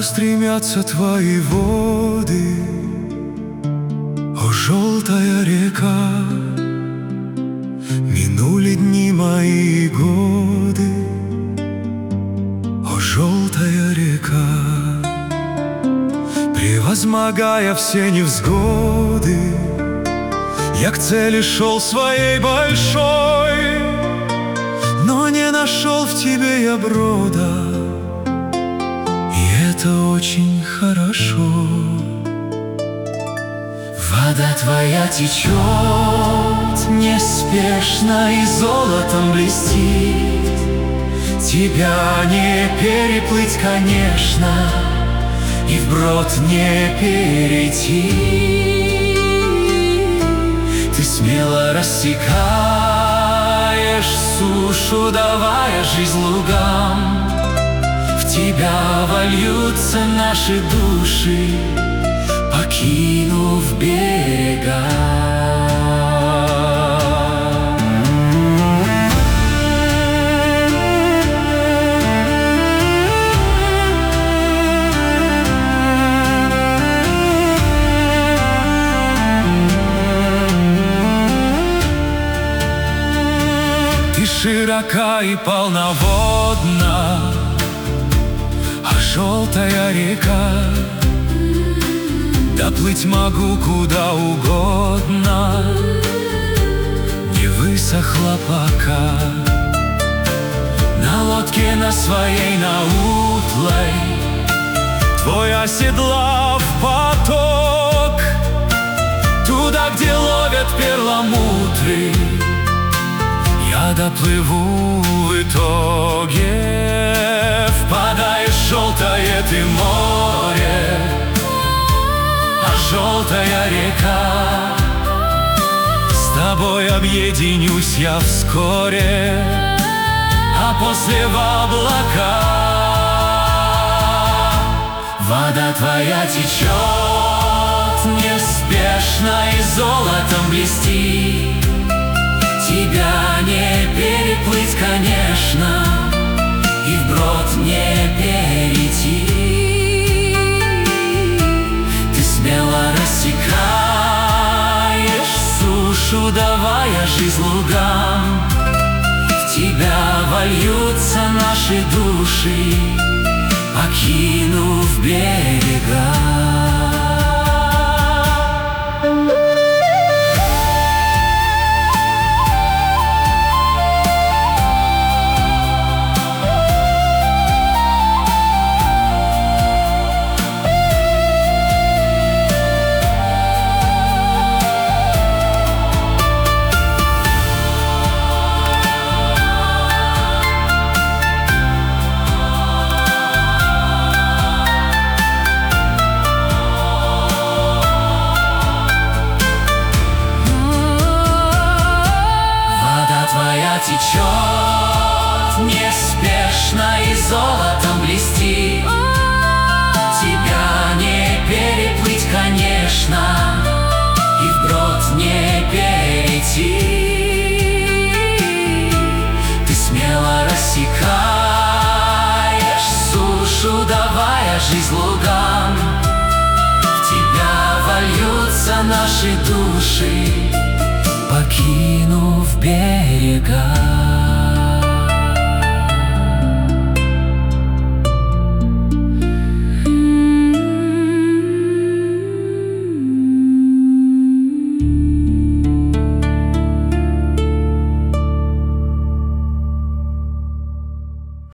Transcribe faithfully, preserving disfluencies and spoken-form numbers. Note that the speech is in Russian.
стремятся твои воды, о, желтая река. Минули дни мои и годы, о, желтая река. Превозмогая все невзгоды, я к цели шел своей большой, но не нашел в тебе я брода, и это очень хорошо. Вода твоя течет неспешно и золотом блестит. Тебя не переплыть, конечно, и вброд не перейти. Ты смело рассекаешь сушу, давая жизнь лугам. В тебя вольются наши души, покинув берега. Ты широка и полноводна, а желтая река. Доплыть могу куда угодно, не высохла пока. На лодке на своей, на утлой, твой оседлав поток, туда, где ловят перламутры, я доплыву в итоге. Впадаешь в желтое ты море, желтая река. С тобой объединюсь я вскоре, а после в облака. Вода твоя течет неспешно и золотом блестит. Тебя не переплыть, конечно, и вброд не перейти. Смело рассекаешь сушу, давая жизнь лугам. В тебя вольются наши души, покинув берега. Течет неспешно и золотом блестит. Тебя не переплыть, конечно, и вброд не перейти. Ты смело рассекаешь сушу, давая жизнь лугам. В тебя вольются наши души, покинув берега.